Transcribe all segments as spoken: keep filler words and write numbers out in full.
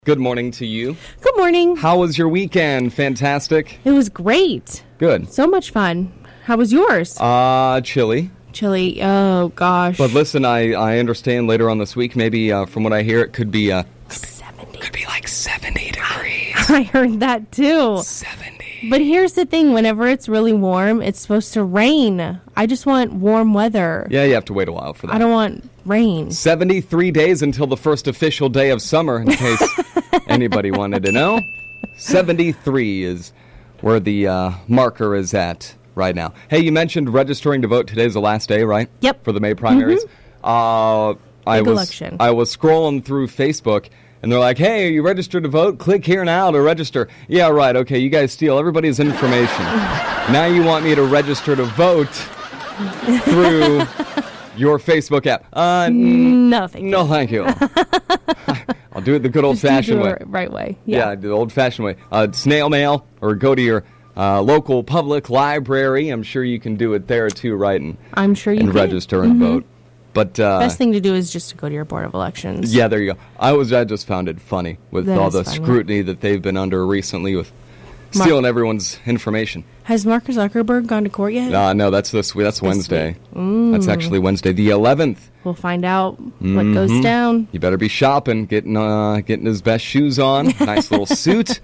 Good morning to you. Good morning. How was your weekend? Fantastic? It was great. Good. So much fun. How was yours? Uh, chilly. Chilly. Oh, gosh. But listen, I, I understand later on this week, maybe uh, from what I hear, it could be uh, seventy. Could be like seventy degrees. I heard that too. seventy. But here's the thing. Whenever it's really warm, it's supposed to rain. I just want warm weather. Yeah, you have to wait a while for that. I don't want rain. seventy-three days until the first official day of summer, in case anybody wanted to know. seventy-three is where the uh, marker is at right now. Hey, you mentioned registering to vote. Today's the last day, right? Yep. For the May primaries. Mm-hmm. Uh, I Big was election. I was scrolling through Facebook, and they're like, "Hey, are you registered to vote? Click here now to register." Yeah, right. Okay, you guys steal everybody's information. Now you want me to register to vote through your Facebook app? Uh, no, thank you. No, thank you. I'll do it the good old-fashioned way. The right way. Yeah, yeah the old-fashioned way. Uh, snail mail, or go to your uh, local public library. I'm sure you can do it there too, right? And I'm sure you and can. register and mm-hmm. vote. But uh, best thing to do is just to go to your Board of Elections. Yeah, there you go. I was I just found it funny with that all the funny. scrutiny that they've been under recently with Mark- stealing everyone's information. Has Mark Zuckerberg gone to court yet? Uh, no, that's this that's This Wednesday. Mm. That's actually Wednesday, the eleventh. We'll find out Mm-hmm. what goes down. You better be shopping, getting uh, getting his best shoes on, nice little suit.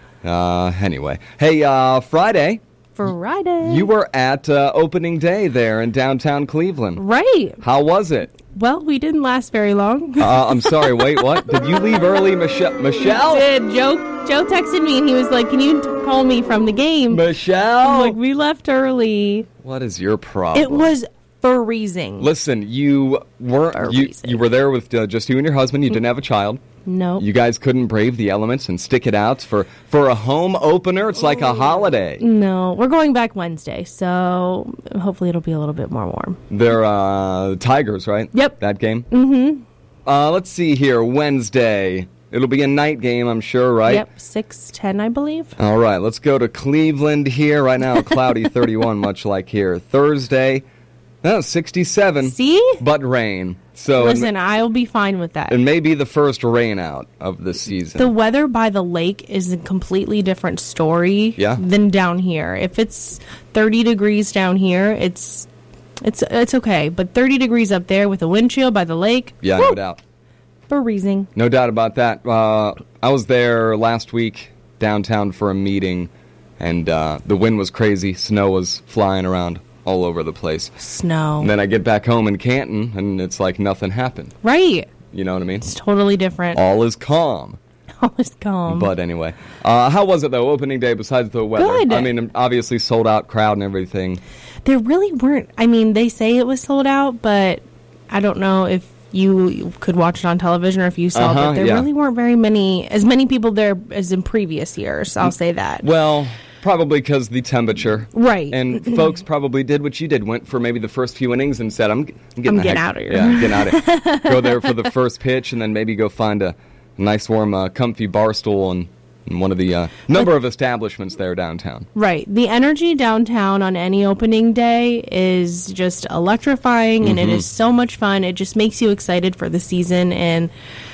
Uh, anyway, hey, uh, Friday. Friday. You were at uh, opening day there in downtown Cleveland. Right. How was it? Well, we didn't last very long. Uh, I'm sorry, wait, what? Did you leave early, Michelle? Michelle? Did Joe Joe texted me and he was like, "Can you t- call me from the game?" Michelle? I'm like, we left early. What is your problem? It was freezing. Listen, you weren't. You, Freezing. you were there with uh, just you and your husband. You didn't have a child. Nope. You guys couldn't brave the elements and stick it out for for a home opener. It's like a holiday. No, we're going back Wednesday, so hopefully it'll be a little bit more warm. They're uh, Tigers, right? Yep. That game. Mm-hmm. Uh, let's see here. Wednesday. It'll be a night game, I'm sure, right? Yep, six ten, I believe. All right, let's go to Cleveland here. Right now, cloudy thirty-one, much like here. Thursday, oh, sixty-seven. See? But rain. So Listen, I'll be fine with that. it may be the first rain out of the season. The weather by the lake is a completely different story Yeah? than down here. If it's thirty degrees down here, it's it's it's okay. But thirty degrees up there with a wind chill by the lake, yeah, woo, no doubt. freezing. No doubt about that. Uh, I was there last week downtown for a meeting, and uh, the wind was crazy. Snow was flying around all over the place. Snow. And then I get back home in Canton, and it's like nothing happened. Right. You know what I mean? It's totally different. All is calm. All is calm. But anyway, uh, how was it, though, opening day, besides the weather? Good. I mean, obviously sold out crowd and everything. There really weren't. I mean, they say it was sold out, but I don't know if you could watch it on television or if you saw Uh-huh, it. There yeah. really weren't very many, as many people there as in previous years. I'll say that. Well, probably because the temperature. Right. And folks probably did what you did, went for maybe the first few innings and said, I'm, g- I'm getting I'm the getting heck- out of here. Yeah, getting out of here. Go there for the first pitch and then maybe go find a nice, warm, uh, comfy bar stool in, in one of the uh, number of establishments there downtown. Right. The energy downtown on any opening day is just electrifying, and Mm-hmm. it is so much fun. It just makes you excited for the season, and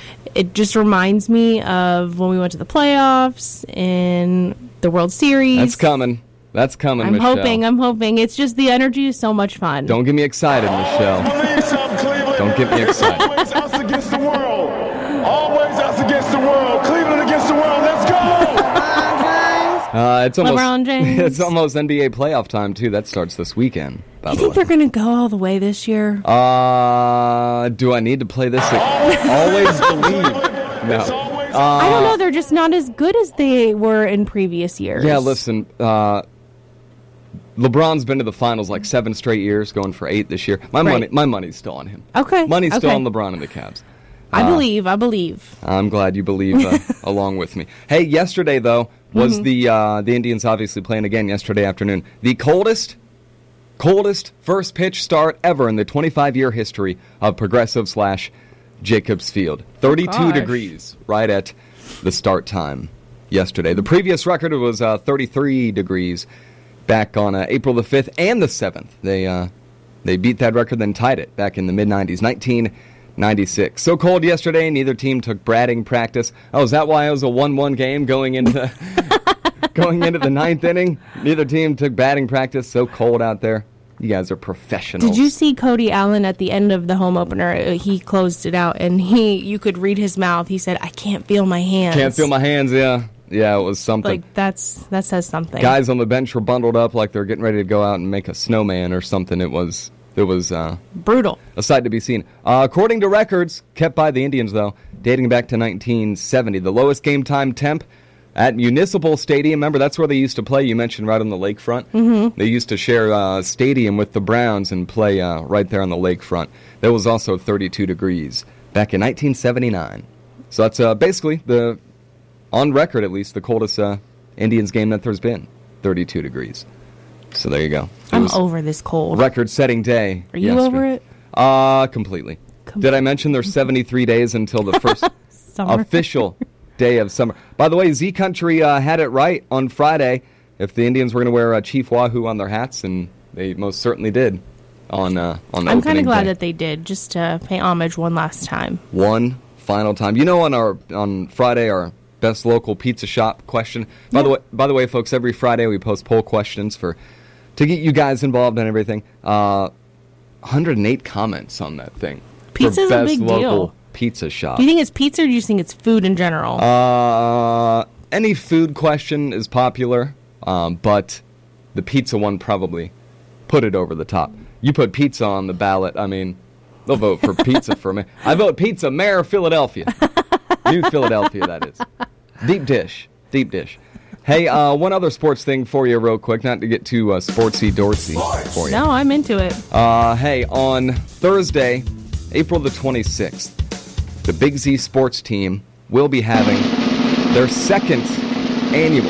it just reminds me of when we went to the playoffs in the World Series. That's coming. That's coming, I'm Michelle. hoping, I'm hoping. It's just the energy is so much fun. Don't get me excited, Michelle. Believe something, Cleveland. Don't get me excited. Always us against the world. Always us against the world. Cleveland against the world. Let's go. Uh, it's almost LeBron James. It's almost N B A playoff time too. That starts this weekend. By You the think way. they're going to go all the way this year? Uh, do I need to play this? Always believe. No. I don't know. They're just not as good as they were in previous years. Yeah, listen. Uh, LeBron's been to the finals like seven straight years, going for eight this year. My Right. money, my money's still on him. Okay. Money's still okay. on LeBron and the Cavs. I Uh, believe. I believe. I'm glad you believe uh, along with me. Hey, yesterday though was Mm-hmm. the uh, the Indians obviously playing again yesterday afternoon. The coldest, coldest first pitch start ever in the twenty-five year history of Progressive slash Jacobs Field. thirty-two gosh. degrees right at the start time yesterday. The previous record was uh, thirty-three degrees back on uh, April the fifth and the seventh. They uh, they beat that record, then tied it back in the mid nineties. nineteen ninety-six. So cold yesterday, neither team took batting practice. Oh, is that why it was a one one game going into the, going into the ninth inning? Neither team took batting practice. So cold out there. You guys are professionals. Did you see Cody Allen at the end of the home opener? He closed it out, and he you could read his mouth. He said, "I can't feel my hands." Can't feel my hands, yeah. Yeah, it was something. Like, that's that says something. Guys on the bench were bundled up like they're getting ready to go out and make a snowman or something. It was... It was uh, brutal. A sight to be seen. Uh, according to records kept by the Indians, though, dating back to nineteen seventy, the lowest game time temp at Municipal Stadium. Remember, that's where they used to play. You mentioned right on the lakefront. Mm-hmm. They used to share a uh, stadium with the Browns and play uh, right there on the lakefront. There was also thirty-two degrees back in nineteen seventy-nine. So that's uh, basically, the on record at least, the coldest uh, Indians game that there's been. thirty-two degrees. So there you go. It I'm over this cold. Record-setting day. Are you yesterday. over it? Uh, completely. Com- Did I mention there's seventy-three days until the first official day of summer? By the way, Z Country uh, had it right on Friday if the Indians were going to wear uh, Chief Wahoo on their hats, and they most certainly did on uh, on the I'm kind of glad day. that they did, just to pay homage one last time. One final time. You know, on our on Friday, our best local pizza shop question. By yeah. the way, by the way, folks, every Friday we post poll questions for. To get you guys involved in everything, uh, one hundred eight comments on that thing. Pizza's for a best big local deal. Pizza shop. Do you think it's pizza or do you think it's food in general? Uh, any food question is popular, um, but the pizza one probably put it over the top. You put pizza on the ballot, I mean, they'll vote for pizza for me. I vote pizza, Mayor of Philadelphia. New Philadelphia, that is. Deep dish. Deep dish. Hey, uh, one other sports thing for you real quick, not to get too uh, sportsy-dorsy for you. No, I'm into it. Uh, hey, on Thursday, April the twenty-sixth, the Big Z sports team will be having their second annual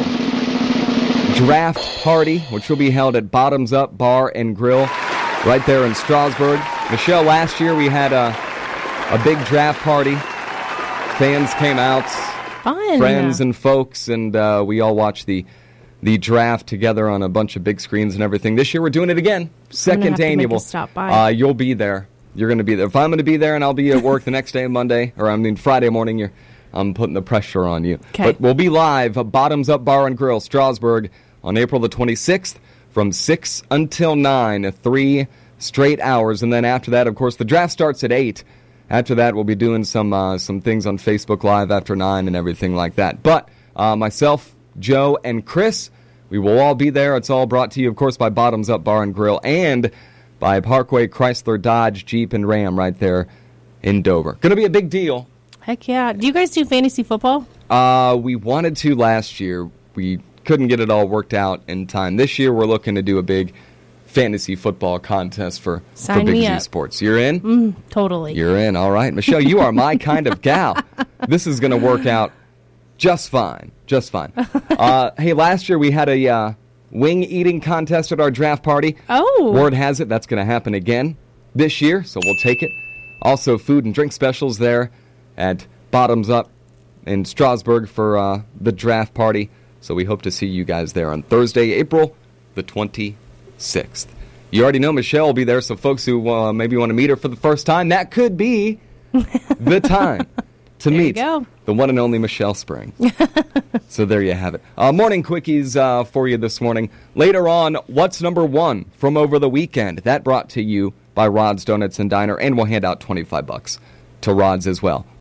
draft party, which will be held at Bottoms Up Bar and Grill right there in Strasburg. Michelle, last year we had a, a big draft party. Fans came out. Fun. Friends and folks, and uh, we all watched the the draft together on a bunch of big screens and everything. This year we're doing it again. Second annual. Stop by. Uh, you'll be there. You're going to be there. If I'm going to be there and I'll be at work the next day, Monday, or I mean Friday morning, you're, I'm putting the pressure on you. Okay. But we'll be live at Bottoms Up Bar and Grill, Strasburg, on April the twenty-sixth from six until nine, three straight hours. And then after that, of course, the draft starts at eight. After that, we'll be doing some uh, some things on Facebook Live after nine and everything like that. But uh, myself, Joe, and Chris, we will all be there. It's all brought to you, of course, by Bottoms Up Bar and Grill and by Parkway Chrysler Dodge Jeep and Ram right there in Dover. Going to be a big deal. Heck yeah. Do you guys do fantasy football? Uh, we wanted to last year. We couldn't get it all worked out in time. This year, we're looking to do a big fantasy football contest for, Sign for Big me Z up. Sports. You're in? Mm, totally. You're in. All right. Michelle, you are my kind of gal. This is going to work out just fine. Just fine. Uh, hey, last year we had a uh, wing eating contest at our draft party. Oh. Word has it that's going to happen again this year, so we'll take it. Also, food and drink specials there at Bottoms Up in Strasburg for uh, the draft party. So we hope to see you guys there on Thursday, April the twenty-sixth. You already know Michelle will be there, so folks who uh, maybe want to meet her for the first time, that could be the time to there meet you go. the one and only Michelle Spring. So there you have it. Uh, morning quickies uh, for you this morning. Later on, what's number one from over the weekend? That brought to you by Rod's Donuts and Diner, and we'll hand out twenty-five bucks to Rod's as well.